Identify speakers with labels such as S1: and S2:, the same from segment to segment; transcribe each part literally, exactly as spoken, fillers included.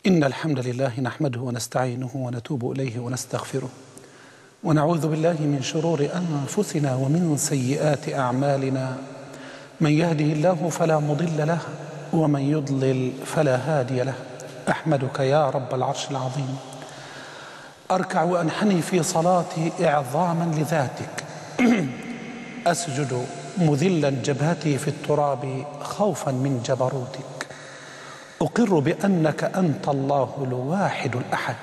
S1: إن الحمد لله نحمده ونستعينه ونتوب إليه ونستغفره ونعوذ بالله من شرور أنفسنا ومن سيئات أعمالنا. من يهده الله فلا مضل له ومن يضلل فلا هادي له. أحمدك يا رب العرش العظيم، أركع وأنحني في صلاتي إعظاما لذاتك أسجد مذلا جبهتي في التراب خوفا من جبروتك. أقر بأنك أنت الله الواحد الأحد،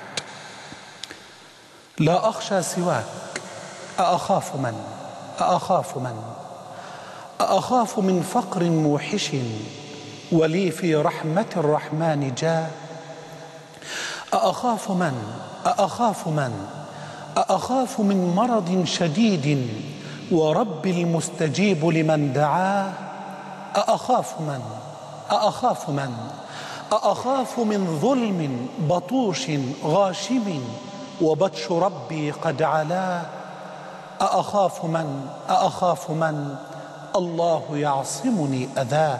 S1: لا أخشى سواك. أأخاف من أأخاف من أأخاف من فقر موحش ولي في رحمة الرحمن جاء. أأخاف من أأخاف من أأخاف من مرض شديد ورب المستجيب لمن دعاه. أأخاف من أأخاف من أأخاف من ظلم بطوش غاشم وبطش ربي قد علاه. أأخاف من أأخاف من الله يعصمني أذاه.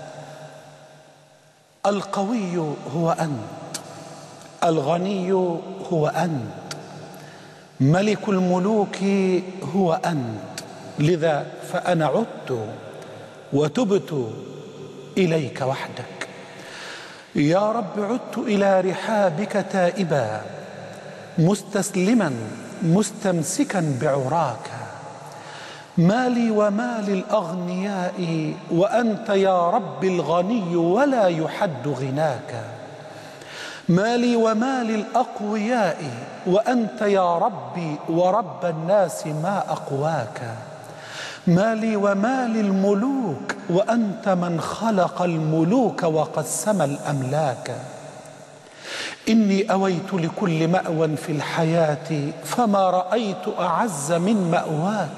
S1: القوي هو أنت، الغني هو أنت، ملك الملوك هو أنت. لذا فأنا عدت وتبت إليك وحدك. يا رب عدت إلى رحابك تائبا مستسلما مستمسكا بعراك. مالي ومال الأغنياء وأنت يا رب الغني ولا يحد غناك. مالي ومال الأقوياء وأنت يا ربي ورب الناس ما أقواك. مالي ومال الملوك وأنت من خلق الملوك وقسم الأملاك. إني أويت لكل مأوى في الحياة فما رأيت أعز من مأواك.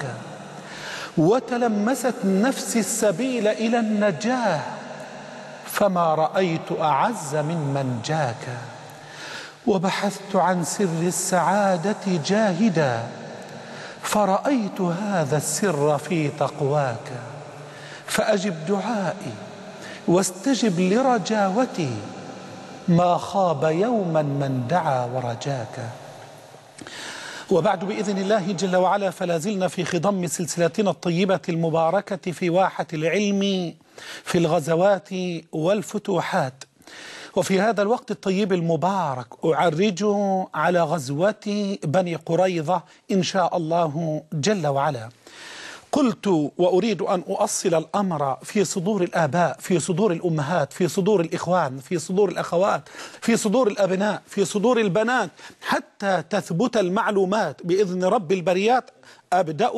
S1: وتلمست نفسي السبيل إلى النجاة فما رأيت أعز من من جاك. وبحثت عن سر السعادة جاهدا فرأيت هذا السر في تقواك. فأجب دعائي واستجب لرجاوتي ما خاب يوما من دعا ورجاك. وبعد بإذن الله جل وعلا فلا زلنا في خضم سلسلتنا الطيبة المباركة في واحة العلم في الغزوات والفتوحات. وفي هذا الوقت الطيب المبارك أعرج على غزوة بني قريظة إن شاء الله جل وعلا. قلت وأريد أن أؤصل الأمر في صدور الآباء، في صدور الأمهات، في صدور الإخوان، في صدور الأخوات، في صدور الأبناء، في صدور البنات، حتى تثبت المعلومات بإذن رب البريات. أبدأ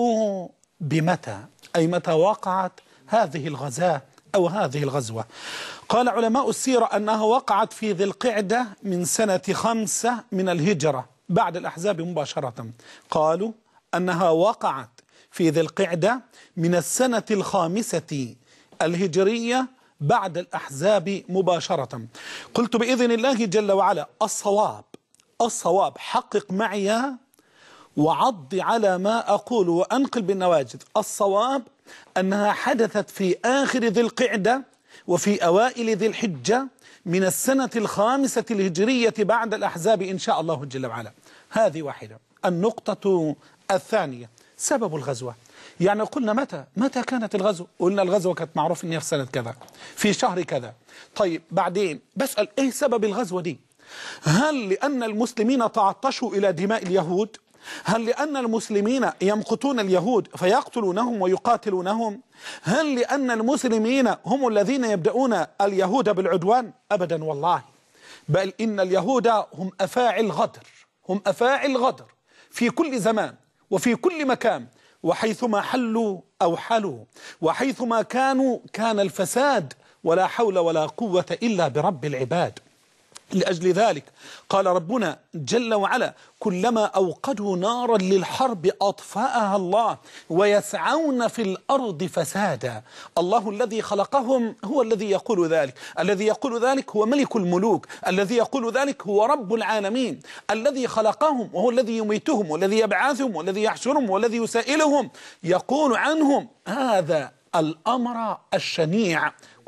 S1: بمتى، أي متى وقعت هذه الغزاة أو هذه الغزوة. قال علماء السيرة أنها وقعت في ذي القعدة من سنة خمسة من الهجرة بعد الأحزاب مباشرة. قالوا أنها وقعت في ذي القعدة من السنة الخامسة الهجرية بعد الأحزاب مباشرة. قلت بإذن الله جل وعلا الصواب الصواب حقق معي وعض على ما أقول وأنقل بالنواجذ. الصواب أنها حدثت في آخر ذي القعدة وفي أوائل ذي الحجة من السنة الخامسة الهجرية بعد الأحزاب إن شاء الله جل وعلا. هذه واحدة. النقطة الثانية سبب الغزوة. يعني قلنا متى متى كانت الغزوة؟ قلنا الغزوة كانت معروف إنها في سنة كذا في شهر كذا. طيب بعدين بسأل إيه سبب الغزوة دي؟ هل لأن المسلمين تعطشوا إلى دماء اليهود؟ هل لأن المسلمين يمقتون اليهود فيقتلونهم ويقاتلونهم؟ هل لأن المسلمين هم الذين يبدأون اليهود بالعدوان؟ أبدا والله، بل إن اليهود هم أفاعي غدر، هم أفاعي غدر في كل زمان وفي كل مكان، وحيثما حلوا أو حلوا، وحيثما كانوا كان الفساد، ولا حول ولا قوة إلا برب العباد. لأجل ذلك قال ربنا جل وعلا كلما أوقدوا نارا للحرب أطفأها الله ويسعون في الأرض فسادا. الله الذي خلقهم هو الذي يقول ذلك، الذي يقول ذلك هو ملك الملوك، الذي يقول ذلك هو رب العالمين، الذي خلقهم وهو الذي يميتهم والذي يبعثهم والذي يحشرهم والذي يسائلهم. يقول عنهم هذا الأمر الشنيع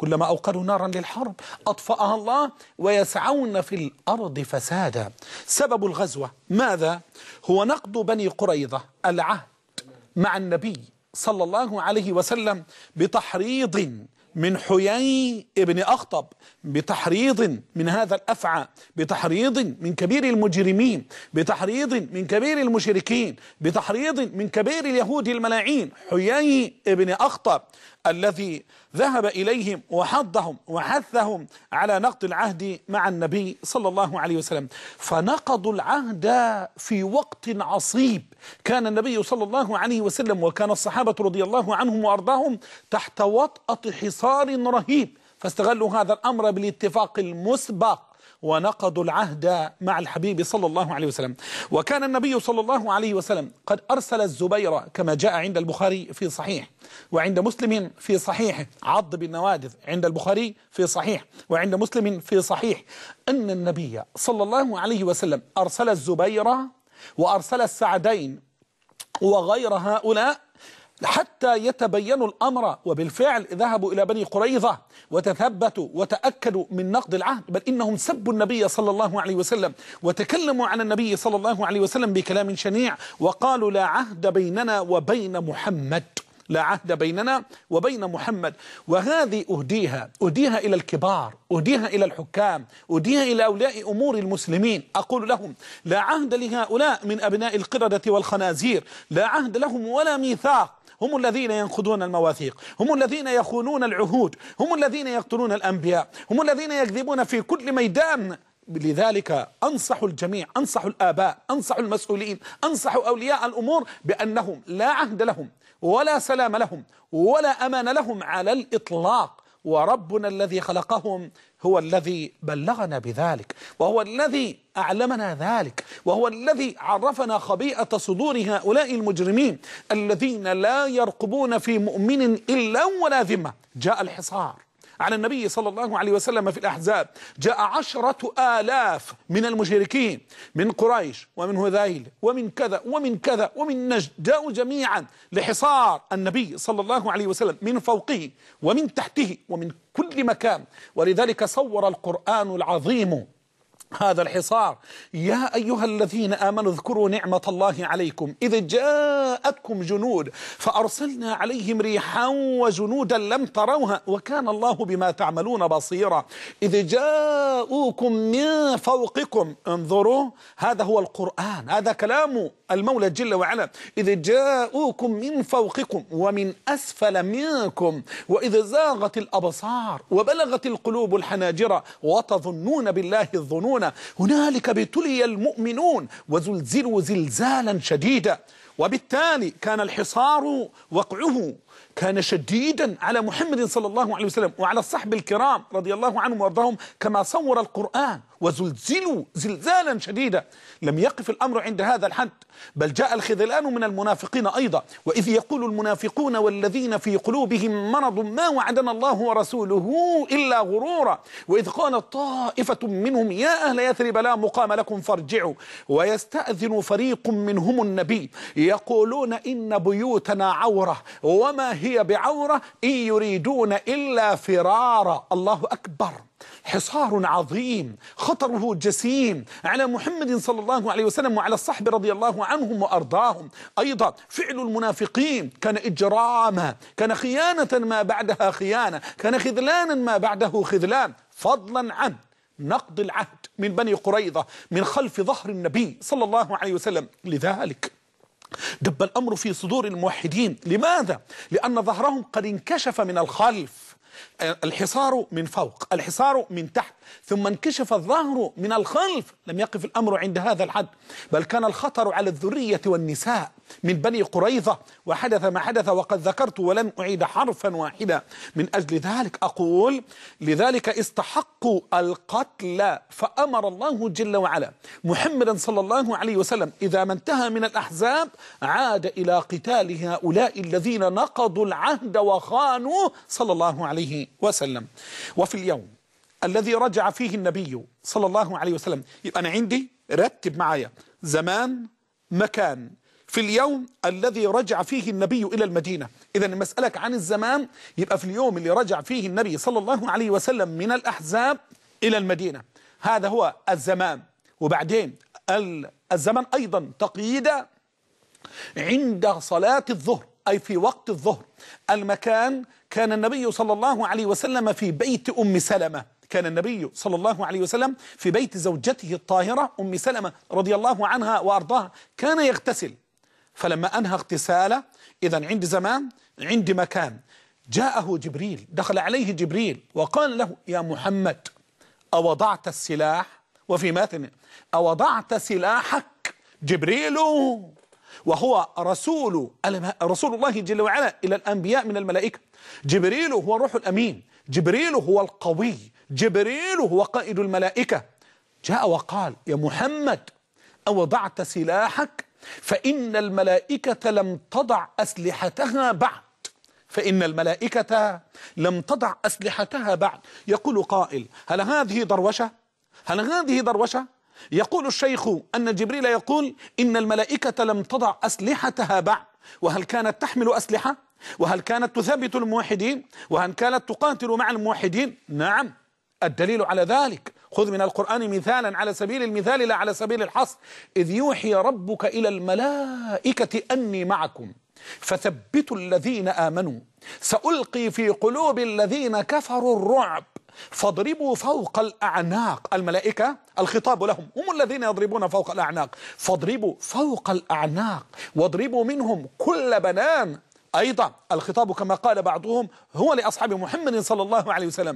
S1: كلما أوقدوا نارا للحرب أطفأها الله ويسعون في الأرض فسادا. سبب الغزوة ماذا؟ هو نقض بني قريظة العهد مع النبي صلى الله عليه وسلم بتحريض من حيي ابن أخطب، بتحريض من هذا الأفعى، بتحريض من كبير المجرمين، بتحريض من كبير المشركين، بتحريض من كبير اليهود الملاعين حيي ابن أخطب، الذي ذهب إليهم وحضهم وحثهم على نقض العهد مع النبي صلى الله عليه وسلم. فنقضوا العهد في وقت عصيب، كان النبي صلى الله عليه وسلم وكان الصحابة رضي الله عنهم وأرضاهم تحت وطأة حصار رهيب، فاستغلوا هذا الأمر بالاتفاق المسبق ونقضوا العهد مع الحبيب صلى الله عليه وسلم. وكان النبي صلى الله عليه وسلم قد أرسل الزبير كما جاء عند البخاري في صحيح وعند مسلم في صحيح، عض بالنوادذ عند البخاري في صحيح وعند مسلم في صحيح، أن النبي صلى الله عليه وسلم أرسل الزبير وأرسل السعدين وغير هؤلاء حتى يتبينوا الأمر. وبالفعل ذهبوا إلى بني قريظة وتثبتوا وتأكدوا من نقض العهد، بل إنهم سبوا النبي صلى الله عليه وسلم وتكلموا عن النبي صلى الله عليه وسلم بكلام شنيع، وقالوا لا عهد بيننا وبين محمد، لا عهد بيننا وبين محمد. وهذه أهديها أهديها إلى الكبار، أهديها إلى الحكام، أهديها إلى أولياء أمور المسلمين. أقول لهم لا عهد لهؤلاء من أبناء القردة والخنازير، لا عهد لهم ولا ميثاق. هم الذين ينقضون المواثيق، هم الذين يخونون العهود، هم الذين يقتلون الأنبياء، هم الذين يكذبون في كل ميدان. لذلك أنصح الجميع، أنصح الآباء، أنصح المسؤولين، أنصح أولياء الأمور بأنهم لا عهد لهم ولا سلام لهم ولا أمان لهم على الإطلاق. وربنا الذي خلقهم هو الذي بلغنا بذلك، وهو الذي أعلمنا ذلك، وهو الذي عرفنا خبيئة صدور هؤلاء المجرمين الذين لا يرقبون في مؤمن إلا ولا ذمة. جاء الحصار على النبي صلى الله عليه وسلم في الأحزاب، جاء عشرة آلاف من المشركين من قريش ومن هذيل ومن كذا ومن كذا ومن نجد، جاءوا جميعا لحصار النبي صلى الله عليه وسلم من فوقه ومن تحته ومن كل مكان. ولذلك صور القرآن العظيم هذا الحصار: يا أيها الذين آمنوا اذكروا نعمة الله عليكم إذ جاءتكم جنود فأرسلنا عليهم ريحا وجنودا لم تروها وكان الله بما تعملون بصيرا. إذ جاءوكم من فوقكم، انظروا هذا هو القرآن، هذا كلام المولى جل وعلا. إذ جاءوكم من فوقكم ومن أسفل منكم وإذ زاغت الأبصار وبلغت القلوب الحناجر وتظنون بالله الظنون هنالك ابتلي المؤمنون وزلزلوا زلزالا شديدا. وبالتالي كان الحصار وقعه كان شديدا على محمد صلى الله عليه وسلم وعلى الصحب الكرام رضي الله عنهم وارضاهم كما صور القرآن، وزلزلوا زلزالا شديدا. لم يقف الأمر عند هذا الحد، بل جاء الخذلان من المنافقين أيضا. وإذ يقول المنافقون والذين في قلوبهم مرض ما وعدنا الله ورسوله إلا غرورا. وإذ قالت طائفة منهم يا أهل يثرب لا مقام لكم فارجعوا ويستأذن فريق منهم النبي يقولون إن بيوتنا عورة وما هي بعورة إن يريدون إلا فرارا. الله أكبر. حصار عظيم خطره جسيم على محمد صلى الله عليه وسلم وعلى الصحب رضي الله عنهم وأرضاهم. أيضا فعل المنافقين كان إجراما، كان خيانة ما بعدها خيانة، كان خذلانا ما بعده خذلان، فضلا عن نقض العهد من بني قريظة من خلف ظهر النبي صلى الله عليه وسلم. لذلك دب الأمر في صدور الموحدين. لماذا؟ لأن ظهرهم قد انكشف من الخلف. الحصار من فوق، الحصار من تحت، ثم انكشف الظهر من الخلف. لم يقف الأمر عند هذا الحد، بل كان الخطر على الذرية والنساء من بني قريظة، وحدث ما حدث وقد ذكرت ولن أعيد حرفا واحدا. من أجل ذلك أقول لذلك استحقوا القتل، فأمر الله جل وعلا محمدا صلى الله عليه وسلم إذا ما انتهى من الأحزاب عاد إلى قتال هؤلاء الذين نقضوا العهد وخانوا صلى الله عليه وسلم. وفي اليوم الذي رجع فيه النبي صلى الله عليه وسلم، يبقى أنا عندي رتب معايا زمان، مكان، في اليوم الذي رجع فيه النبي إلى المدينة. إذا المسألة عن الزمان يبقى في اليوم اللي رجع فيه النبي صلى الله عليه وسلم من الأحزاب إلى المدينة، هذا هو الزمان. وبعدين الزمان أيضا تقييدا عند صلاة الظهر، أي في وقت الظهر. المكان كان النبي صلى الله عليه وسلم في بيت أم سلمة، كان النبي صلى الله عليه وسلم في بيت زوجته الطاهرة أم سلمة رضي الله عنها وأرضاها، كان يغتسل. فلما أنهى اغتساله، إذن عند زمان عند مكان، جاءه جبريل، دخل عليه جبريل وقال له: يا محمد أوضعت السلاح؟ وفي ماتن: أوضعت سلاحك؟ جبريل وهو رسول رسول الله جل وعلا إلى الأنبياء من الملائكة، جبريل هو الروح الأمين، جبريل هو القوي، جبريل هو قائد الملائكة، جاء وقال: يا محمد أوضعت سلاحك؟ فإن الملائكة لم تضع أسلحتها بعد، فإن الملائكة لم تضع أسلحتها بعد. يقول قائل: هل هذه دروشة؟ هل هذه دروشة؟ يقول الشيخ أن جبريل يقول إن الملائكة لم تضع أسلحتها بعد، وهل كانت تحمل أسلحة؟ وهل كانت تثبت الموحدين؟ وهل كانت تقاتل مع الموحدين؟ نعم، الدليل على ذلك خذ من القرآن مثالا على سبيل المثال لا على سبيل الحصر: إذ يوحي ربك إلى الملائكة أني معكم فثبتوا الذين آمنوا سألقي في قلوب الذين كفروا الرعب فاضربوا فوق الأعناق. الملائكة الخطاب لهم، هم الذين يضربون فوق الأعناق، فاضربوا فوق الأعناق واضربوا منهم كل بنان. أيضا الخطاب كما قال بعضهم هو لأصحاب محمد صلى الله عليه وسلم،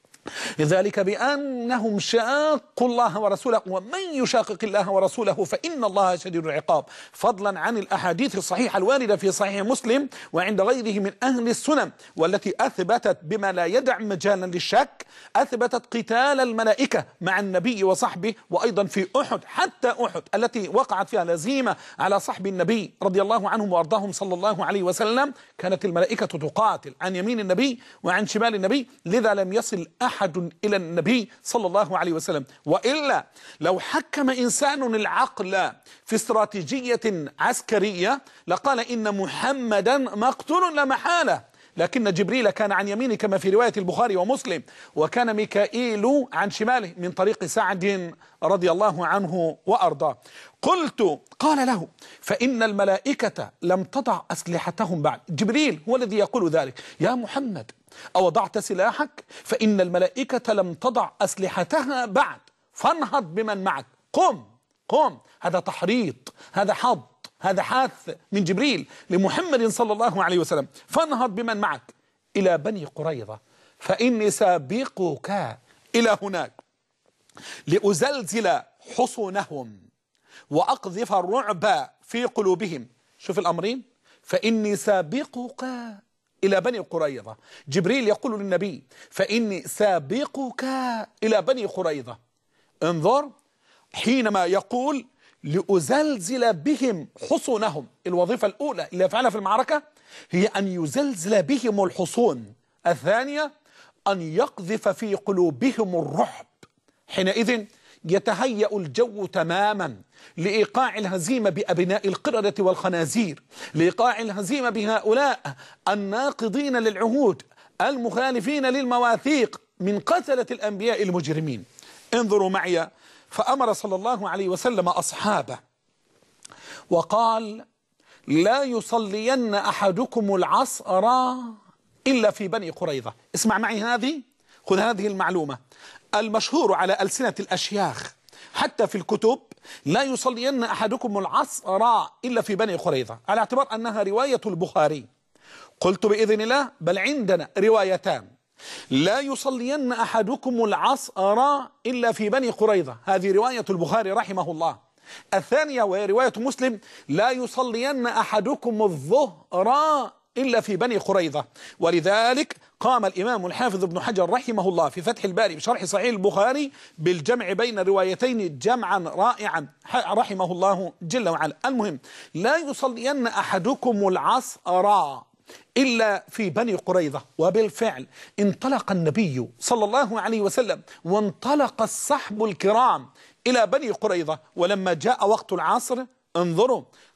S1: ذلك بأنهم شاقوا الله ورسوله ومن يشاقق الله ورسوله فإن الله شديد العقاب، فضلا عن الأحاديث الصحيحة الواردة في صحيح مسلم وعند غيره من أهل السنن، والتي أثبتت بما لا يدع مجالا للشك، أثبتت قتال الملائكة مع النبي وصحبه. وأيضا في أحد، حتى أحد التي وقعت فيها الهزيمة على صحب النبي رضي الله عنهم وأرضاهم صلى الله عليه وسلم، كانت الملائكة تقاتل عن يمين النبي وعن شمال النبي، لذا لم يصل أحد إلى النبي صلى الله عليه وسلم. وإلا لو حكم إنسان العقل في استراتيجية عسكرية لقال إن محمدا مقتول لا محالة، لكن جبريل كان عن يمينه كما في رواية البخاري ومسلم، وكان ميكائيل عن شماله من طريق سعد رضي الله عنه وأرضاه. قلت: قال له: فإن الملائكة لم تضع أسلحتهم بعد. جبريل هو الذي يقول ذلك: يا محمد أوضعت سلاحك؟ فإن الملائكة لم تضع أسلحتها بعد، فانهض بمن معك، قم قم. هذا تحريض، هذا حض، هذا حث من جبريل لمحمد صلى الله عليه وسلم: فانهض بمن معك إلى بني قريظة فإني سابقك إلى هناك لأزلزل حصونهم وأقذف الرعب في قلوبهم. شوف الأمرين: فإني سابقك إلى بني قريظة. جبريل يقول للنبي: فإني سابقك إلى بني قريظة. انظر، حينما يقول لأزلزل بهم حصونهم، الوظيفة الأولى اللي يفعلها في المعركة هي أن يزلزل بهم الحصون، الثانية أن يقذف في قلوبهم الرعب. حينئذ يتهيأ الجو تماما لإيقاع الهزيمة بأبناء القردة والخنازير، لإيقاع الهزيمة بهؤلاء الناقضين للعهود المخالفين للمواثيق من قتلة الأنبياء المجرمين. انظروا معي، فأمر صلى الله عليه وسلم أصحابه وقال: لا يصلين أحدكم العصر إلا في بني قريظة. اسمع معي هذه، خذ هذه المعلومة المشهور على ألسنة الأشياخ حتى في الكتب: لا يصلين أحدكم العصر إلا في بني قريظة، على اعتبار أنها رواية البخاري. قلت بإذن الله بل عندنا روايتان: لا يصلين أحدكم العصر إلا في بني قريظة، هذه رواية البخاري رحمه الله. الثانية وهي رواية مسلم: لا يصلين أحدكم الظهر إلا في بني قريظة. ولذلك قام الإمام الحافظ ابن حجر رحمه الله في فتح الباري بشرح صحيح البخاري بالجمع بين الروايتين جمعا رائعا رحمه الله جل وعلا. المهم: لا يصلين أحدكم العصر إلا في بني قريظة. وبالفعل انطلق النبي صلى الله عليه وسلم وانطلق الصحب الكرام إلى بني قريظة، ولما جاء وقت العصر انظروا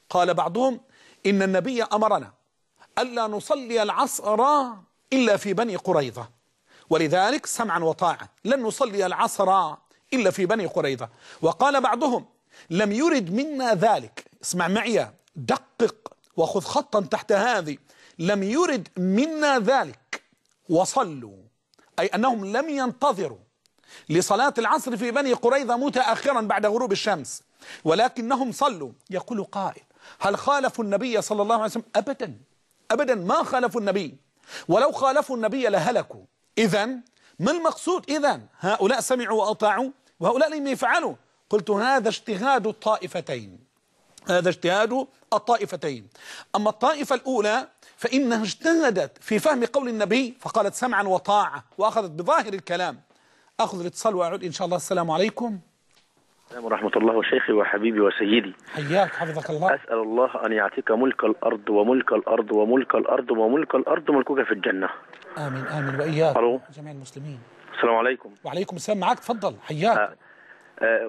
S1: قال بعضهم إن النبي أمرنا ألا نصلي العصر إلا في بني قريظة، ولذلك سمعا وطاعة لن نصلي العصر إلا في بني قريظة. وقال بعضهم لم يرد منا ذلك، اسمع معي دقق وخذ خطا تحت هذه، لم يرد منا ذلك وصلوا، أي أنهم لم ينتظروا لصلاة العصر في بني قريظة متأخرا بعد غروب الشمس، ولكنهم صلوا. يقول قائل هل خالفوا النبي صلى الله عليه وسلم؟ أبدا أبدا ما خالفوا النبي، ولو خالفوا النبي لهلكوا. إذن ما المقصود؟ إذن هؤلاء سمعوا وأطاعوا وهؤلاء لم يفعلوا. قلت هذا اجتهاد الطائفتين، هذا اجتهاد الطائفتين. أما الطائفة الأولى فإنها اجتهدت في فهم قول النبي فقالت سمعا وطاعة وأخذت بظاهر الكلام. أخذ الاتصال وأعود إن شاء الله. السلام عليكم.
S2: السلام ورحمة الله وشيخي وحبيبي وسيدي.
S1: حياك حفظك الله.
S2: أسأل الله أن يعطيك ملك الأرض وملك الأرض وملك الأرد وملك الأرض وملكك في الجنة.
S1: آمين آمين وإياك جميع المسلمين.
S2: السلام عليكم.
S1: وعليكم السلام. معك تفضل. حياك.
S2: أه أه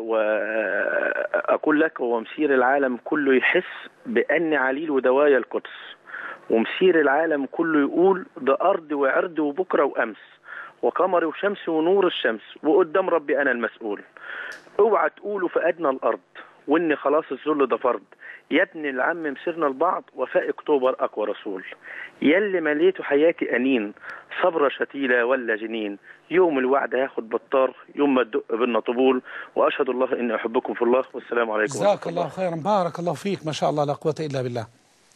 S2: وأقول لك ومسير العالم كله يحس بأن عليل ودوايا القدس، ومسير العالم كله يقول ده أرض وعرض وبكرة وأمس وقمر وشمس ونور الشمس وقدام ربي أنا المسؤول. اوعى تقولوا في أدنى الأرض وإن خلاص الذل ده فرض. يا ابن العم مسيرنا البعض وفاء أكتوبر أقوى رسول. يلي مليتوا حياتي أنين صبرة شتيلة ولا جنين، يوم الوعد هياخد بطار يوم ما تدق بينا طبول. وأشهد الله إني أحبكم في الله والسلام عليكم.
S1: جزاك الله خيرا. بارك الله فيك. ما شاء الله لا قوة إلا بالله.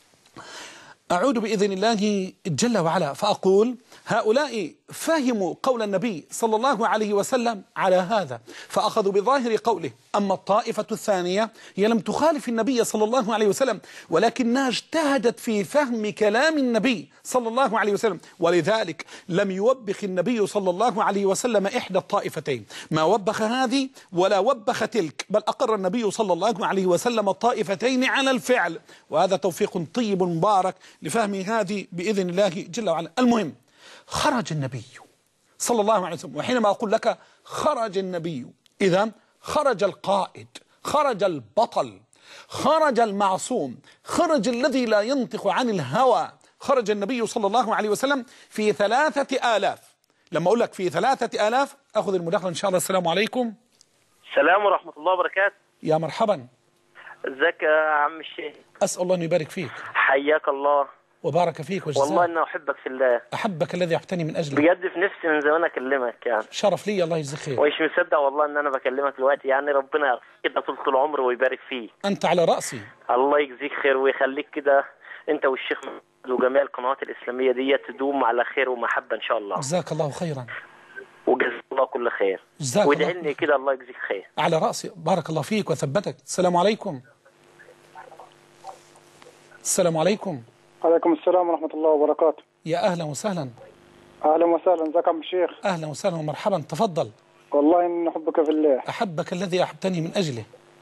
S1: أعود بإذن الله جل وعلا فأقول هؤلاء فهموا قول النبي صلى الله عليه وسلم على هذا فأخذوا بظاهر قوله. أما الطائفة الثانية هي لم تخالف النبي صلى الله عليه وسلم ولكنها اجتهدت في فهم كلام النبي صلى الله عليه وسلم، ولذلك لم يوبخ النبي صلى الله عليه وسلم إحدى الطائفتين، ما وبخ هذه ولا وبخ تلك، بل أقر النبي صلى الله عليه وسلم الطائفتين على الفعل، وهذا توفيق طيب مبارك لفهم هذه بإذن الله جل وعلا. المهم خرج النبي صلى الله عليه وسلم، وحينما أقول لك خرج النبي إذا خرج القائد، خرج البطل، خرج المعصوم، خرج الذي لا ينطق عن الهوى. خرج النبي صلى الله عليه وسلم في ثلاثة آلاف. لما أقول لك في ثلاثة آلاف أخذ المداخلة إن شاء الله. السلام عليكم.
S3: السلام ورحمة الله وبركاته.
S1: يا مرحبا.
S3: ازيك يا عم الشيخ؟
S1: أسأل الله أن يبارك فيك.
S3: حياك الله
S1: وبارك فيك وجزاك.
S3: والله أنا أحبك في الله.
S1: أحبك الذي أحتني من أجله.
S3: بجد في نفسي من زمان أكلمك يعني.
S1: شرف لي. الله يجزيك خير.
S3: ومش مصدق والله إن أنا بكلمك دلوقتي، يعني ربنا يعطيك كده طول العمر ويبارك فيه.
S1: أنت على رأسي.
S3: الله يجزيك خير ويخليك كده أنت والشيخ وجميع القنوات الإسلامية دي تدوم على خير ومحبة إن شاء الله.
S1: جزاك الله خيرا.
S3: وجزاك الله كل خير.
S1: جزاك الله.
S3: وادعي كده الله يجزيك خير.
S1: على رأسي. بارك الله فيك وثبتك. السلام عليكم. السلام عليكم.
S4: عليكم السلام ورحمة الله وبركاته.
S1: يا أهلا وسهلا.
S4: أهلا وسهلا. ازيك يا عم الشيخ؟
S1: أهلا وسهلا ومرحبا. تفضل.
S4: والله إني أحبك في الله.
S1: أحبك الذي أحبتني من أجله.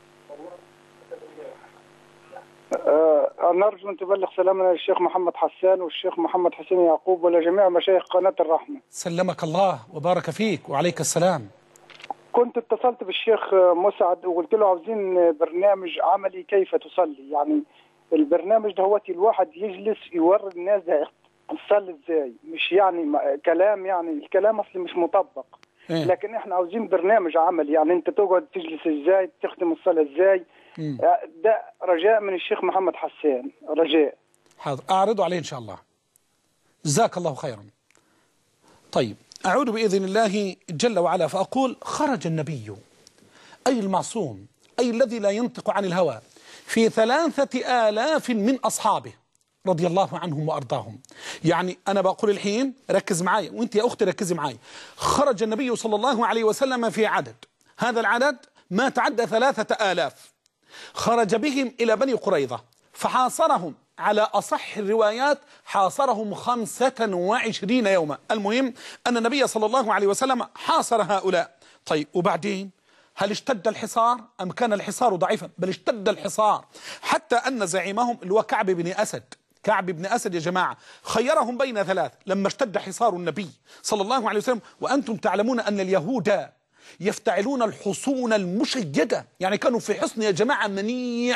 S4: أه أنا أرجو أن تبلغ سلامنا للشيخ محمد حسان والشيخ محمد حسين يعقوب ولجميع مشايخ قناة الرحمة.
S1: سلمك الله وبارك فيك وعليك السلام.
S4: كنت اتصلت بالشيخ مسعد وقلت له عاوزين برنامج عملي كيف تصلي، يعني البرنامج ده هو الواحد يجلس يوري الناس ده تصلي ازاي، مش يعني كلام، يعني الكلام اصلي مش مطبق. إيه؟ لكن احنا عاوزين برنامج عملي، يعني انت تقعد تجلس ازاي، تختم الصلاة ازاي. مم. ده رجاء من الشيخ محمد حسان، رجاء.
S1: حاضر أعرضه عليه إن شاء الله. جزاك الله خيرا. طيب أعود بإذن الله جل وعلا فأقول خرج النبي أي المعصوم أي الذي لا ينطق عن الهوى في ثلاثة آلاف من أصحابه رضي الله عنهم وأرضاهم. يعني أنا بقول الحين ركز معي، وانت يا أختي ركزي معي. خرج النبي صلى الله عليه وسلم في عدد، هذا العدد ما تعدى ثلاثة آلاف. خرج بهم إلى بني قريظة فحاصرهم، على أصح الروايات حاصرهم خمسة وعشرين يوما. المهم أن النبي صلى الله عليه وسلم حاصر هؤلاء. طيب وبعدين هل اشتد الحصار أم كان الحصار ضعيفا؟ بل اشتد الحصار حتى أن زعيمهم اللي هو كعب بن أسد، كعب بن أسد يا جماعة خيرهم بين ثلاث لما اشتد حصار النبي صلى الله عليه وسلم. وأنتم تعلمون أن اليهود يفتعلون الحصون المشيدة، يعني كانوا في حصن يا جماعة منيع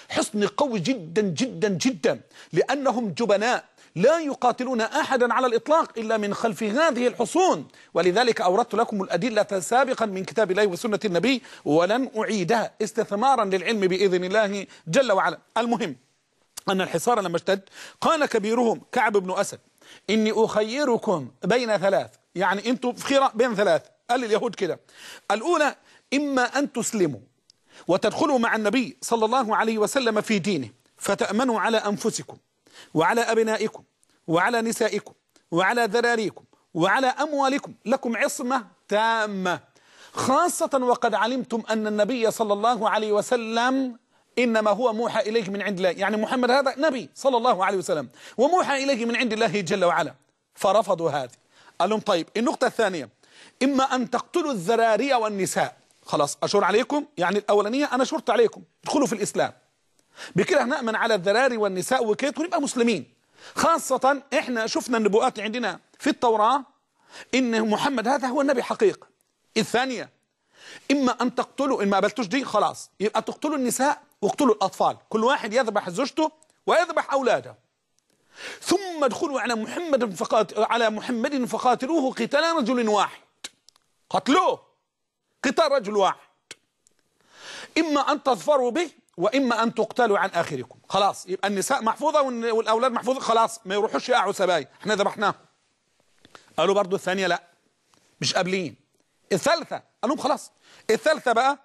S1: حصن قوي جدا جدا جدا، لأنهم جبناء لا يقاتلون أحدا على الإطلاق إلا من خلف هذه الحصون. ولذلك أوردت لكم الأدلة سابقا من كتاب الله وسنة النبي ولن أعيدها استثمارا للعلم بإذن الله جل وعلا. المهم أن الحصار لما اشتد قال كبيرهم كعب بن أسد إني أخيركم بين ثلاث، يعني أنتم في خيرة بين ثلاث. قال لليهود كده: الأولى إما أن تسلموا وتدخلوا مع النبي صلى الله عليه وسلم في دينه فتأمنوا على أنفسكم وعلى أبنائكم وعلى نسائكم وعلى ذراريكم وعلى أموالكم، لكم عصمة تامة، خاصة وقد علمتم أن النبي صلى الله عليه وسلم إنما هو موحى إليه من عند الله، يعني محمد هذا نبي صلى الله عليه وسلم وموحى إليه من عند الله جل وعلا. فرفضوا هذه. قال لهم: طيب النقطة الثانية إما أن تقتلوا الذراري والنساء. خلاص أشور عليكم، يعني الأولانية أنا شرط عليكم ادخلوا في الإسلام، بكده نأمن على الذراري والنساء وكيت ونبقى مسلمين. خاصة إحنا شفنا النبوءات عندنا في التوراة إن محمد هذا هو النبي حقيقة. الثانية إما أن تقتلوا، إن ما قبلتوش دي خلاص يبقى تقتلوا النساء واقتلوا الأطفال، كل واحد يذبح زوجته ويذبح أولاده، ثم ادخلوا على محمد فقات على محمد فقاتلوه قتال رجل واحد، قتلوه قتال رجل واحد، إما أن تظفروا به وإما أن تقتلوا عن آخركم. خلاص يبقى النساء محفوظة والأولاد محفوظة، خلاص ما يروحوش يقعوا سبايا، احنا ذبحناهم. قالوا برضو الثانية لا مش قابلين. الثالثة قال لهم خلاص الثالثة بقى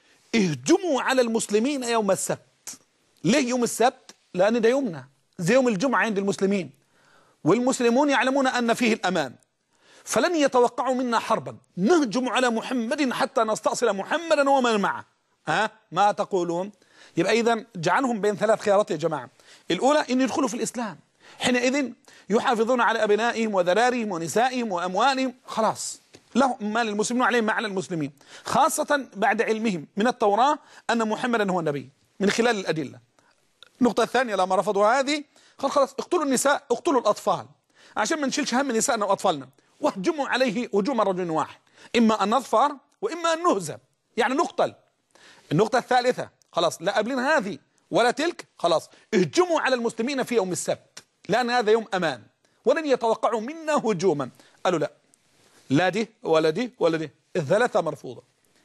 S1: اهجموا على المسلمين يوم السبت. ليه يوم السبت؟ لأن ده يومنا زي يوم الجمعة عند المسلمين، والمسلمون يعلمون أن فيه الأمان، فلن يتوقعوا منا حربا نهجم على محمد حتى نستأصل محمدا ومن معه. ها ما تقولون؟ يبقى إذن جعلهم بين ثلاث خيارات يا جماعة. الأولى أن يدخلوا في الإسلام، حينئذ يحافظون على أبنائهم وذراريهم ونسائهم وأموالهم، خلاص لهم ما للمسلمين عليهم ما على المسلمين، خاصة بعد علمهم من التوراة أن محمدا هو النبي من خلال الأدلة. النقطة الثانية لما رفضوا هذه قال خلاص اقتلوا النساء اقتلوا الأطفال عشان ما نشيلش هم نسائنا وأطفالنا، واهجموا عليه هجوم رجل واحد، إما أن نظفر وإما أن نهزم يعني نقتل. النقطة الثالثة خلاص لا قبلين هذه ولا تلك، خلاص اهجموا على المسلمين في يوم السبت لأن هذا يوم أمان ولن يتوقعوا منا هجوما. قالوا لا لا دي ولا دي ولا دي، الثلاثة مرفوضة.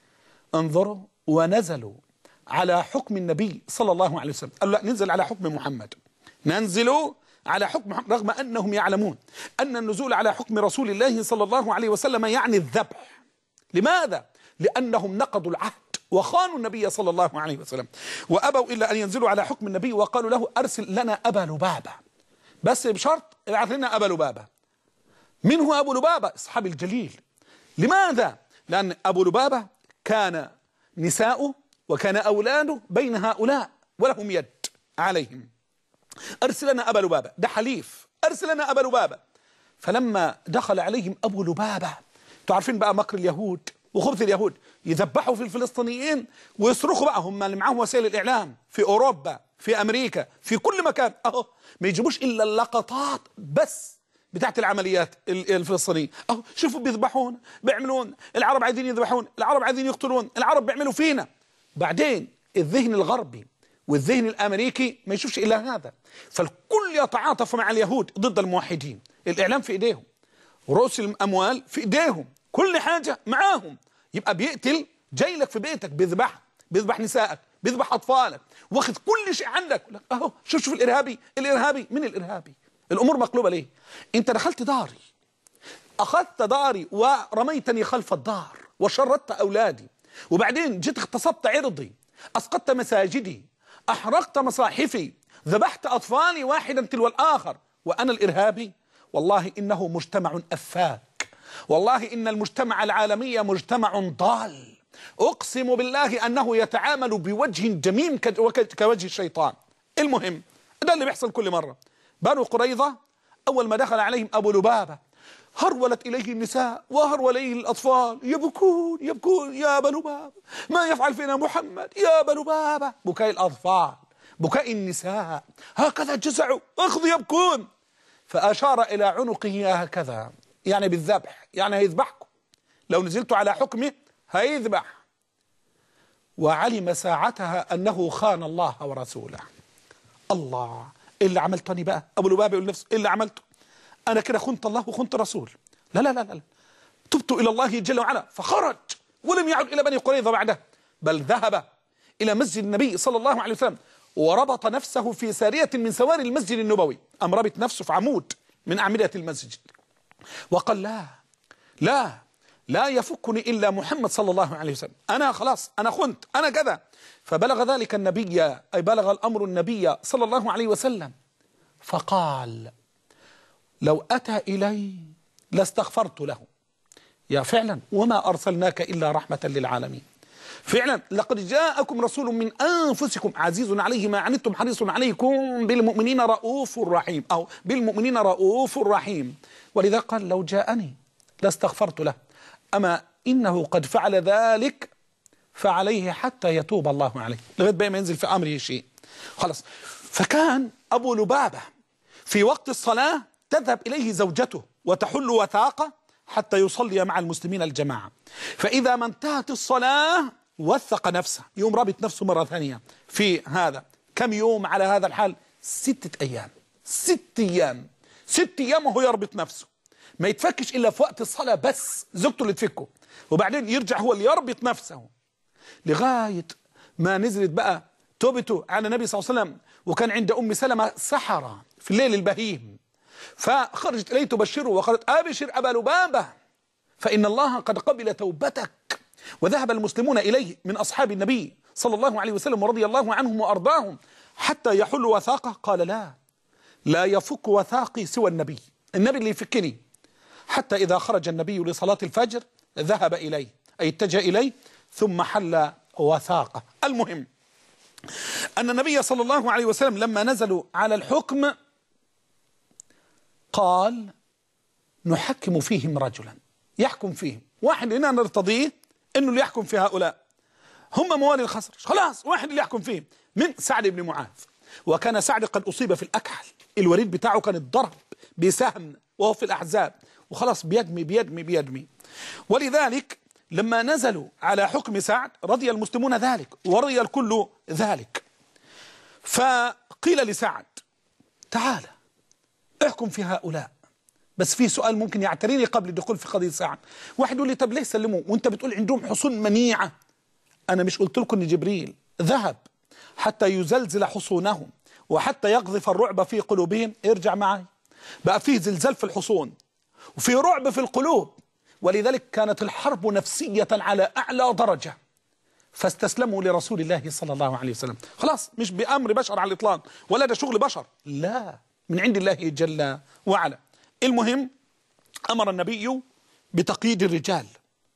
S1: انظروا ونزلوا على حكم النبي صلى الله عليه وسلم، قالوا لا ننزل على حكم محمد، ننزلوا على حكم محمد رغم أنهم يعلمون أن النزول على حكم رسول الله صلى الله عليه وسلم يعني الذبح. لماذا؟ لأنهم نقضوا العهد وخانوا النبي صلى الله عليه وسلم وأبوا إلا أن ينزلوا على حكم النبي، وقالوا له أرسل لنا أبا لبابة، بس بشرط ابعث لنا أبا لبابة. من هو أبو لبابة؟ الصحابي الجليل. لماذا؟ لأن أبو لبابة كان نساؤه وكان أولاده بين هؤلاء ولهم يد عليهم. أرسل لنا أبا لبابة، ده حليف، أرسل لنا أبا لبابة. فلما دخل عليهم أبو لبابة، تعرفين بقى مكر اليهود وخبث اليهود، يذبحوا في الفلسطينيين ويصرخوا بقى، هم اللي معاهم وسائل الإعلام في أوروبا في أمريكا في كل مكان، أهو ما يجيبوش إلا اللقطات بس بتاعت العمليات الفلسطينية. أهو شوفوا بيذبحون بيعملون، العرب عايزين يذبحون، العرب عايزين يقتلون، العرب بيعملوا فينا. بعدين الذهن الغربي والذهن الأمريكي ما يشوفش إلا هذا، فالكل يتعاطف مع اليهود ضد الموحدين. الإعلام في إيديهم، رؤوس الأموال في إيديهم، كل حاجة معاهم. يبقى بيقتل جاي لك في بيتك بيذبح بيذبح نسائك بيذبح أطفالك، واخد كل شيء عندك. أهو شوف شوف الإرهابي الإرهابي من الإرهابي. الأمور مقلوبة ليه؟ أنت دخلت داري، أخذت داري ورميتني خلف الدار وشردت أولادي، وبعدين جيت اغتصبت عرضي، أسقطت مساجدي، أحرقت مصاحفي، ذبحت أطفالي واحدا تلو الآخر، وأنا الإرهابي؟ والله إنه مجتمع أفاك، والله إن المجتمع العالمي مجتمع ضال، أقسم بالله أنه يتعامل بوجه جميل كوجه الشيطان. المهم ده اللي بيحصل كل مرة. بنو قريظة أول ما دخل عليهم أبو لبابة هرولت إليه النساء وهرول إليه الأطفال، يبكون يبكون يا أبا لبابة ما يفعل فينا محمد يا أبا لبابة، بكاء الأطفال بكاء النساء، هكذا جزعوا أخذوا يبكون. فأشار إلى عنقه هكذا يعني بالذبح، يعني هيذبحكم، لو نزلتوا على حكمه هيذبح. وعلم ساعتها أنه خان الله ورسوله. الله، إيه اللي عملتني بقى؟ أبو لبابة يقول نفسه إيه اللي عملته؟ أنا كده خنت الله وخنت الرسول. لا لا لا لا، تبت إلى الله جل وعلا، فخرج ولم يعد إلى بني قريظة بعده، بل ذهب إلى مسجد النبي صلى الله عليه وسلم وربط نفسه في سارية من سواري المسجد النبوي، أم ربط نفسه في عمود من أعمدة المسجد، وقال لا لا لا يفكني إلا محمد صلى الله عليه وسلم، أنا خلاص أنا خنت أنا كذا. فبلغ ذلك النبي، أي بلغ الأمر النبي صلى الله عليه وسلم، فقال لو أتى إلي لاستغفرت له. يا فعلا، وما أرسلناك إلا رحمة للعالمين. فعلا لقد جاءكم رسول من أنفسكم عزيز عليه ما عنتم حريص عليكم بالمؤمنين رؤوف رحيم، أو بالمؤمنين رؤوف رحيم. ولذا قال لو جاءني لاستغفرت له، أما إنه قد فعل ذلك فعليه حتى يتوب الله عليه، لغاية بقى ما ينزل في أمره شيء خلاص. فكان أبو لبابة في وقت الصلاة تذهب إليه زوجته وتحل وثاقة حتى يصلي مع المسلمين الجماعة، فإذا ما انتهت الصلاة وثق نفسه، يوم رابط نفسه مرة ثانية في هذا. كم يوم على هذا الحال؟ ستة أيام ست أيام ست أيام وهو يربط نفسه، ما يتفكش إلا في وقت الصلاة بس، زوجته اللي تفكه، وبعدين يرجع هو اللي يربط نفسه، لغاية ما نزلت بقى توبته على النبي صلى الله عليه وسلم. وكان عند أم سلمة سحرة في الليل البهيم، فخرجت إليه تبشره وقالت أبشر أبا لبابة فإن الله قد قبل توبتك. وذهب المسلمون إليه من أصحاب النبي صلى الله عليه وسلم ورضي الله عنهم وأرضاهم حتى يحل وثاقه. قال لا لا يفك وثاقي سوى النبي، النبي اللي يفكني. حتى إذا خرج النبي لصلاة الفجر ذهب إليه، أي اتجه إليه ثم حل وثاقه. المهم أن النبي صلى الله عليه وسلم لما نزلوا على الحكم قال نحكم فيهم رجلا يحكم فيهم، واحد هنا نرتضيه انه اللي يحكم في هؤلاء، هم موالي الخزرج، خلاص واحد اللي يحكم فيهم، من سعد بن معاذ. وكان سعد قد أصيب في الأكحل، الوريد بتاعه كان اتضرب بسهم وهو في الأحزاب، وخلاص بيدمي بيدمي بيدمي. ولذلك لما نزلوا على حكم سعد رضي المسلمون ذلك ورضي الكل ذلك. فقيل لسعد تعال احكم في هؤلاء، بس في سؤال ممكن يعتريني قبل الدخول في قضية سعد. واحد يقول لي طب ليه سلموا وانت بتقول عندهم حصون منيعة؟ انا مش قلت لكم ان جبريل ذهب حتى يزلزل حصونهم وحتى يقذف الرعب في قلوبهم؟ ارجع معي، بقى فيه زلزال في الحصون وفي رعب في القلوب، ولذلك كانت الحرب نفسية على أعلى درجة، فاستسلموا لرسول الله صلى الله عليه وسلم. خلاص مش بأمر بشر على الإطلاق، ولا ده شغل بشر، لا، من عند الله جل وعلا. المهم أمر النبي بتقييد الرجال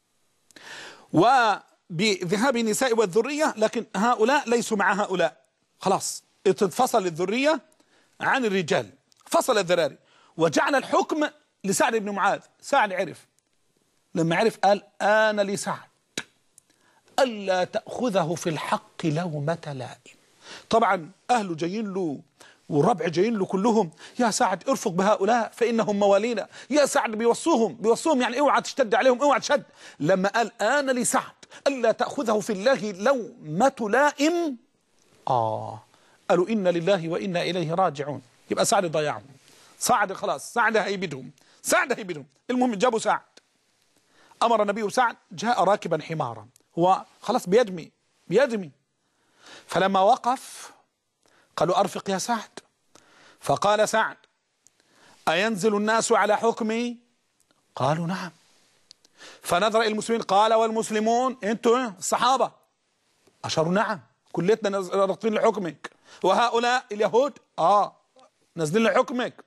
S1: وبذهاب النساء والذرية، لكن هؤلاء ليسوا مع هؤلاء، خلاص اتفصل الذرية عن الرجال، فصل الذراري، وجعل الحكم لسعد بن معاذ. سعد عرف، لما عرف قال آن لسعد ألا تأخذه في الحق لومة لائم. طبعا أهله جايين له والربع جايين له كلهم، يا سعد ارفق بهؤلاء فإنهم موالينا، يا سعد بيوصوهم بيوصوهم يعني اوعى تشتد عليهم، اوعى تشد. لما قال آن لسعد ألا تأخذه في الله لومة لائم، آه قالوا إنا لله وإنا إليه راجعون، يبقى سعد ضيعهم، سعد خلاص، سعد هيبدهم، سعد هيبدهم. المهم جابوا سعد، أمر النبي سعد، جاء راكبا حمارا، هو خلاص بيدمي بيدمي. فلما وقف قالوا أرفق يا سعد، فقال سعد أينزل الناس على حكمي؟ قالوا نعم. فنظر إلى المسلمين قال والمسلمون انتوا الصحابة؟ أشاروا نعم، كلتنا نازلين لحكمك. وهؤلاء اليهود؟ آه نازلين لحكمك.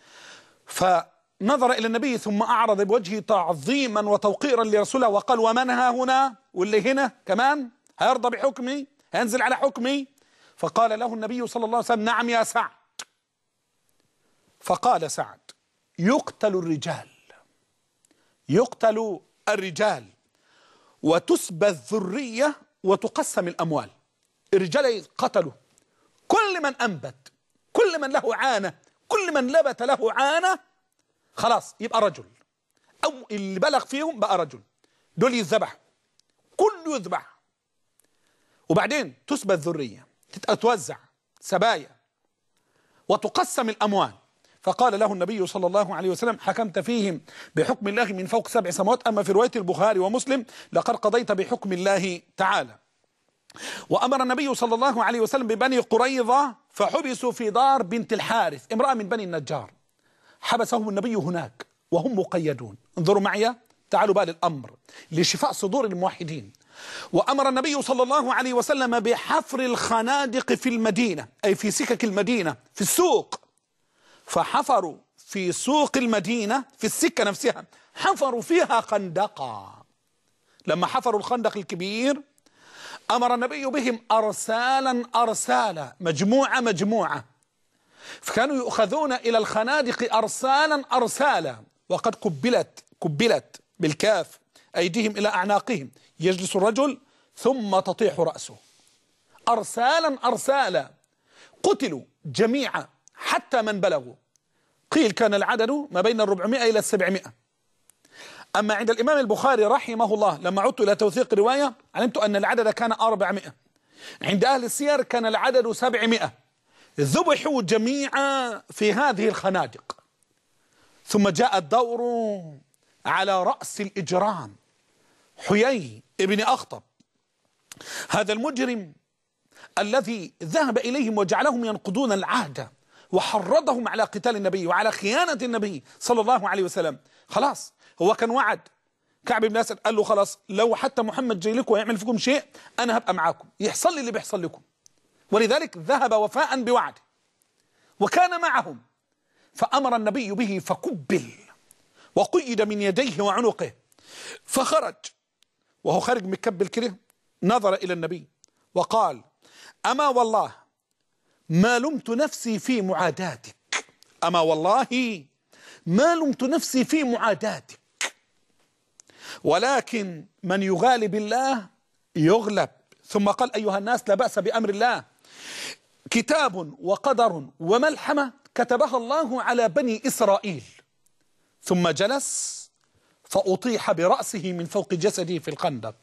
S1: فنظر إلى النبي ثم أعرض بوجهه تعظيما وتوقيرا لرسوله وقال ومن ها هنا؟ واللي هنا كمان هيرضى بحكمي؟ هينزل على حكمي؟ فقال له النبي صلى الله عليه وسلم نعم يا سعد. فقال سعد يقتل الرجال، يقتل الرجال وتسبى الذرية وتقسم الأموال. الرجال قتلوا كل من أنبت، كل من له عانة، كل من لبت له عانة خلاص يبقى رجل، أو اللي بلغ فيهم بقى رجل، دول يذبح، كله يذبح. وبعدين تثبت ذرية، تتوزع سبايا وتقسم الأموال. فقال له النبي صلى الله عليه وسلم: حكمت فيهم بحكم الله من فوق سبع سماوات. أما في رواية البخاري ومسلم: لقد قضيت بحكم الله تعالى. وأمر النبي صلى الله عليه وسلم ببني قريظة فحبسوا في دار بنت الحارث، امرأة من بني النجار. حبسهم النبي هناك وهم مقيدون. انظروا معي، تعالوا بقى للأمر لشفاء صدور الموحدين. وأمر النبي صلى الله عليه وسلم بحفر الخنادق في المدينة، أي في سكك المدينة في السوق. فحفروا في سوق المدينة في السكة نفسها، حفروا فيها خندقا. لما حفروا الخندق الكبير أمر النبي بهم أرسالا أرسالا، مجموعة مجموعة، فكانوا يؤخذون إلى الخنادق أرسالا أرسالا، وقد كبلت كبلت بالكاف أيديهم إلى أعناقهم، يجلس الرجل ثم تطيح رأسه. أرسالا أرسالا، قتلوا جميعا حتى من بلغوا. قيل كان العدد ما بين الربعمائة إلى السبعمائة. أما عند الإمام البخاري رحمه الله لما عدت إلى توثيق رواية علمت أن العدد كان أربعمائة. عند أهل السير كان العدد سبعمائة. ذبحوا جميعا في هذه الخنادق. ثم جاء الدور على رأس الإجرام حيي ابن أخطب، هذا المجرم الذي ذهب إليهم وجعلهم ينقضون العهد وحرضهم على قتال النبي وعلى خيانة النبي صلى الله عليه وسلم. خلاص هو كان وعد كعب بن أسد، قال له خلاص لو حتى محمد جاي لكم ويعمل فيكم شيء أنا هبقى معاكم، يحصل لي اللي بيحصل لكم. ولذلك ذهب وفاء بوعده وكان معهم. فأمر النبي به فكبل وقيد من يديه وعنقه، فخرج وهو خارج مكبل كده نظر إلى النبي وقال: أما والله ما لمت نفسي في معاداتك، أما والله ما لمت نفسي في معاداتك، ولكن من يغالب الله يغلب. ثم قال: أيها الناس لا بأس بأمر الله، كتاب وقدر وملحمة كتبها الله على بني إسرائيل. ثم جلس فأطيح برأسه من فوق جسده في الخندق.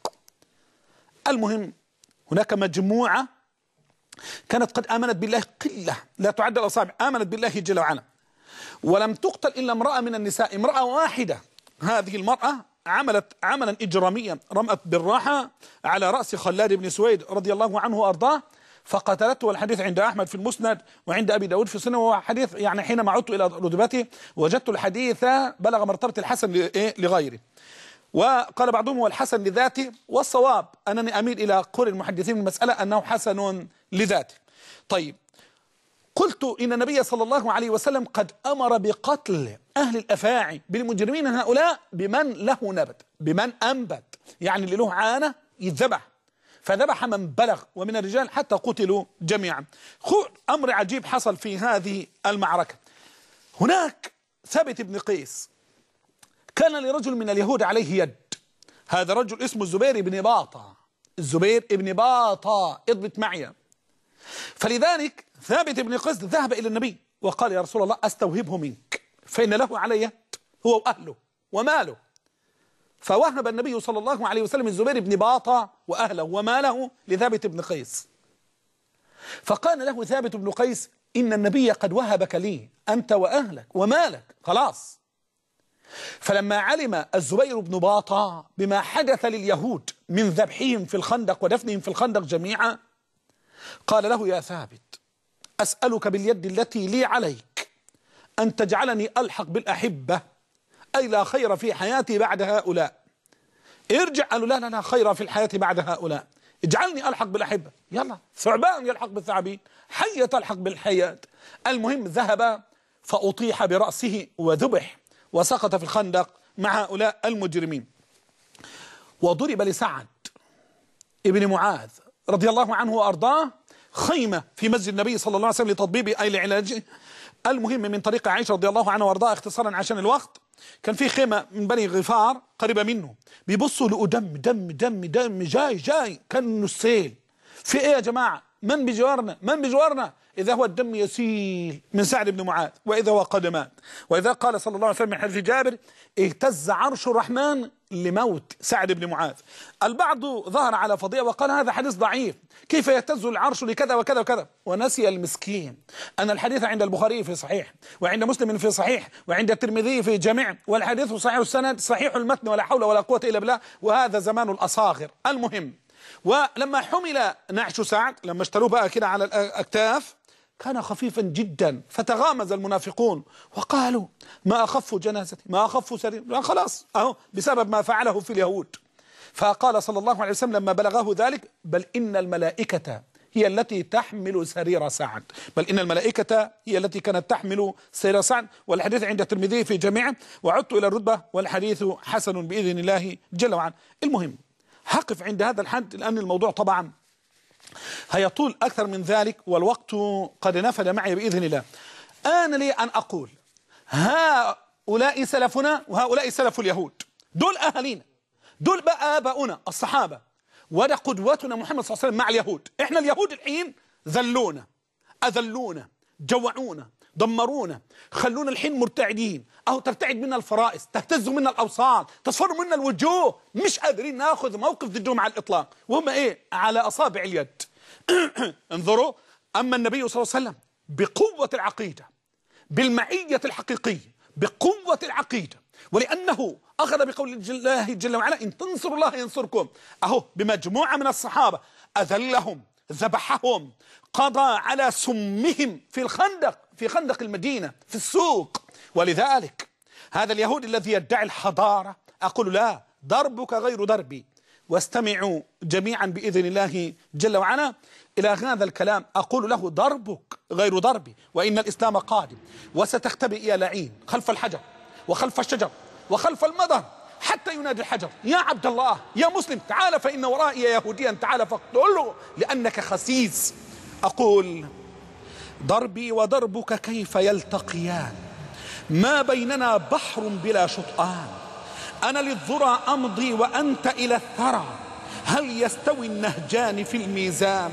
S1: المهم هناك مجموعة كانت قد آمنت بالله، قلة لا تعد الأصابع، آمنت بالله جل وعلا، ولم تقتل إلا امرأة من النساء، امرأة واحدة. هذه المرأة عملت عملا إجراميا، رمت بالراحة على رأس خلاد بن سويد رضي الله عنه وأرضاه فقتلته. والحديث عند أحمد في المسند وعند أبي داود في السنة، وهو حديث يعني حينما عدت إلى رتبته وجدت الحديث بلغ مرتبة الحسن لغيره. وقال بعضهم هو الحسن لذاته، والصواب أنني أميل إلى قول المحدثين من المسألة أنه حسن لذاته. طيب، قلت إن النبي صلى الله عليه وسلم قد أمر بقتل أهل الأفاعي بالمجرمين هؤلاء بمن له نبت، بمن أنبت، يعني اللي له عانة يتذبح، فذبح من بلغ ومن الرجال حتى قتلوا جميعا. أمر عجيب حصل في هذه المعركة. هناك ثابت بن قيس كان لرجل من اليهود عليه يد، هذا رجل اسمه الزبير بن باطة، الزبير بن باطة، اضبط معي. فلذلك ثابت بن قيس ذهب إلى النبي وقال: يا رسول الله أستوهبه منك فإن له علي يد، هو وأهله وماله. فوهب النبي صلى الله عليه وسلم الزبير بن باطة وأهله وماله لثابت بن قيس. فقال له ثابت بن قيس: إن النبي قد وهبك لي أنت وأهلك ومالك، خلاص. فلما علم الزبير بن باطة بما حدث لليهود من ذبحهم في الخندق ودفنهم في الخندق جميعا قال له: يا ثابت أسألك باليد التي لي عليك أن تجعلني ألحق بالأحبة، أي لا خير في حياتي بعد هؤلاء. ارجع. قالوا: لا لا لا خير في الحياة بعد هؤلاء، اجعلني ألحق بالأحبة. يلا، ثعبان يلحق بالثعابين، حية تلحق بالحياة. المهم ذهب فأطيح برأسه وذبح وسقط في الخندق مع هؤلاء المجرمين. وضرب لسعد ابن معاذ رضي الله عنه وأرضاه خيمة في مسجد النبي صلى الله عليه وسلم لتطبيبه أي لعلاجه. المهم من طريق عائشة رضي الله عنها وأرضاه اختصارا عشان الوقت، كان في خيمة من بني غفار قريبة منه، بيبصوا لقوا دم دم دم دم جاي جاي كأنه السيل. في ايه يا جماعة؟ من بجوارنا؟ من بجوارنا؟ إذا هو الدم يسيل من سعد بن معاذ وإذا هو قد مات. وإذا قال صلى الله عليه وسلم من حديث جابر اهتز عرش الرحمن لموت سعد بن معاذ. البعض ظهر على فضية وقال هذا حديث ضعيف، كيف يهتز العرش لكذا وكذا وكذا، ونسي المسكين أن الحديث عند البخاري في صحيح، وعند مسلم في صحيح، وعند الترمذي في جميع، والحديث صحيح السند صحيح المتن ولا حول ولا قوة إلا بالله، وهذا زمان الأصاغر. المهم، ولما حمل نعش سعد لما اشتروه بقى كده على الأكتاف كان خفيفا جدا، فتغامز المنافقون وقالوا ما أخف جنازتي ما أخف سرير، خلاص أهو بسبب ما فعله في اليهود. فقال صلى الله عليه وسلم لما بلغه ذلك بل إن الملائكة هي التي تحمل سرير سعد، بل إن الملائكة هي التي كانت تحمل سرير سعد. والحديث عند الترمذي في جميعه. وعدت إلى الرتبة والحديث حسن بإذن الله جل وعلا. المهم هقف عند هذا الحد لأن الموضوع طبعا هيطول أكثر من ذلك والوقت قد نفد معي بإذن الله. آن لي أن أقول هؤلاء سلفنا وهؤلاء سلف اليهود، دول أهالينا، دول بقى آباؤنا الصحابة، وده قدوتنا محمد صلى الله عليه وسلم مع اليهود. إحنا اليهود الحين ذلونا، أذلونا، جوعونا، دمرونا، خلونا الحين مرتعدين، أو ترتعد منا الفرائس، تهتز منا الأوصال، تصفر منا الوجوه، مش قادرين ناخذ موقف ضدهم على الإطلاق، وهم إيه؟ على أصابع اليد. انظروا، أما النبي صلى الله عليه وسلم بقوة العقيدة، بالمعية الحقيقية، بقوة العقيدة، ولأنه أخذ بقول الله جل وعلا إن تنصروا الله ينصركم، أهو بمجموعة من الصحابة أذلهم، ذبحهم، قضى على سمهم في الخندق، في خندق المدينة، في السوق. ولذلك هذا اليهود الذي يدعي الحضارة أقول لا، ضربك غير ضربي. واستمعوا جميعا بإذن الله جل وعلا إلى هذا الكلام، أقول له ضربك غير ضربي، وإن الإسلام قادم وستختبئ يا لعين خلف الحجر وخلف الشجر وخلف المضر حتى ينادي الحجر يا عبد الله يا مسلم تعال فإن ورائي يهوديا تعال فاقتله لأنك خسيس. أقول ضربي وضربك كيف يلتقيان، ما بيننا بحر بلا شطآن، أنا للذرى أمضي وأنت إلى الثرى، هل يستوي النهجان في الميزان؟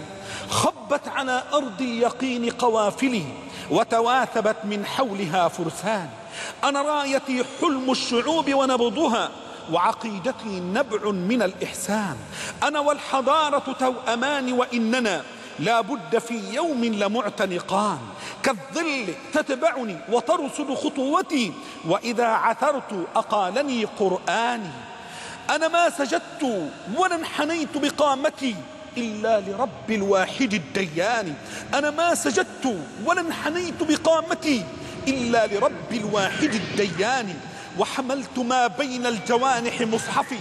S1: خبت على أرض اليقين قوافلي وتواثبت من حولها فرسان، أنا رايتي حلم الشعوب ونبضها وعقيدتي نبع من الإحسان، أنا والحضارة توأمان وإننا لا بد في يوم لمعتنقان، كالظل تتبعني وترصد خطوتي وإذا عثرت أقالني قرآني، أنا ما سجدت ولا انحنيت بقامتي إلا لرب الواحد الديان، أنا ما سجدت ولا انحنيت بقامتي إلا لرب الواحد الديان، وحملت ما بين الجوانح مصحفي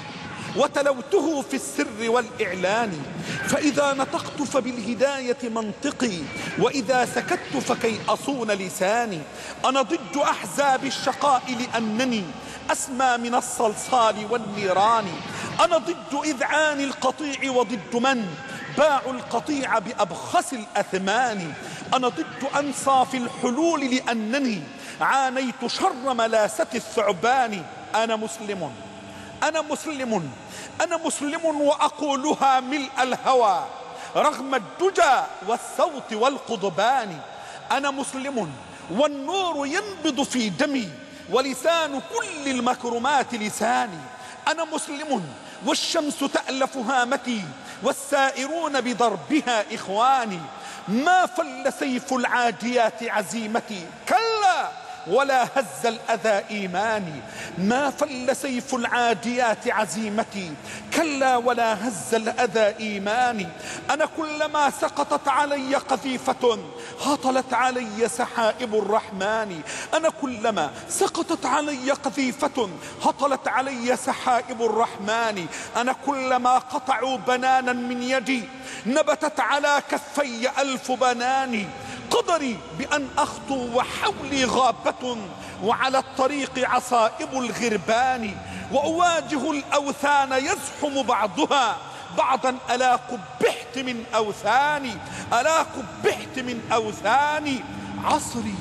S1: وتلوته في السر والإعلان، فإذا نطقت فبالهداية منطقي وإذا سكت فكي أصون لساني، أنا ضد أحزاب الشقاء لأنني أسمى من الصلصال والنيران، أنا ضد إذعان القطيع وضد من باعوا القطيع بأبخس الأثمان، أنا ضد أنصاف الحلول لأنني عانيت شر ملاسة الثعبان، أنا مسلم أنا مسلم أنا مسلم وأقولها ملء الهوى رغم الدجى والصوت والقضبان، أنا مسلم والنور ينبض في دمي ولسان كل المكرمات لساني، أنا مسلم والشمس تألف هامتي والسائرون بضربها إخواني، ما فل سيف العاديات عزيمتي كلا ولا هز الأذى إيماني، ما فل سيف العاديات عزيمتي كلا ولا هز الأذى إيماني، أنا كلما سقطت علي قذيفة هطلت علي سحائب الرحمن، أنا كلما سقطت علي قذيفة هطلت علي سحائب الرحمن، أنا كلما قطعوا بنانا من يدي نبتت على كفي ألف بنان، قدري بأن أخطو وحولي غابة وعلى الطريق عصائب الغربان، وأواجه الأوثان يزحم بعضها بعضا ألا قبحت من أوثاني ألا قبحت من أوثاني، عصري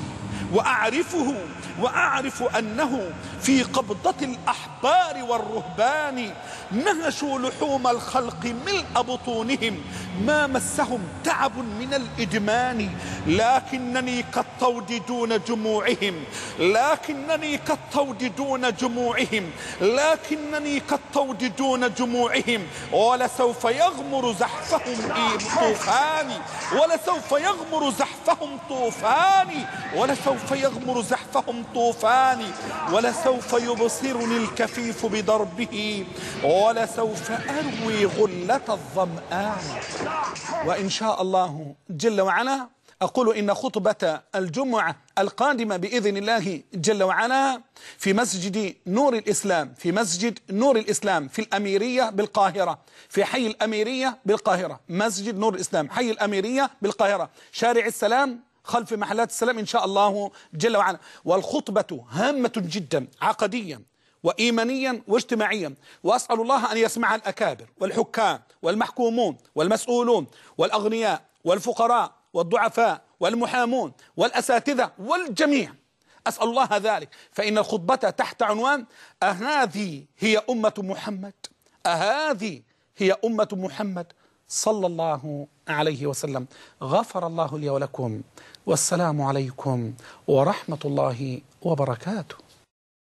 S1: وأعرفه وأعرف أنه في قبضة الأحبار والرهبان نهشوا لحوم الخلق ملء بطونهم ما مسهم تعب من الإدمان، لكنني كالطود دون جموعهم لكنني كالطود دون جموعهم لكنني كالطود دون جموعهم ولسوف يغمر زحفهم طوفاني ولسوف يغمر زحفهم طوفاني ولسوف يغمر زحفهم طوفاني ولسوف يبصرني الكفيف بضربه ولسوف أروي غلة الظمآن. وإن شاء الله جل وعلا أقول إن خطبة الجمعة القادمة بإذن الله جل وعلا في مسجد نور الإسلام في مسجد نور الإسلام في الأميرية بالقاهرة، في حي الأميرية بالقاهرة، مسجد نور الإسلام حي الأميرية بالقاهرة، شارع السلام خلف محلات السلام إن شاء الله جل وعلا. والخطبة هامة جدا عقديا وإيمانيا واجتماعيا، وأسأل الله أن يسمعها الأكابر والحكام والمحكومون والمسؤولون والأغنياء والفقراء والضعفاء والمحامون والأساتذة والجميع، أسأل الله ذلك، فإن الخطبة تحت عنوان أهذه هي أمة محمد أهذه هي أمة محمد صلى الله عليه وسلم. غفر الله لي ولكم، والسلام عليكم ورحمة الله وبركاته.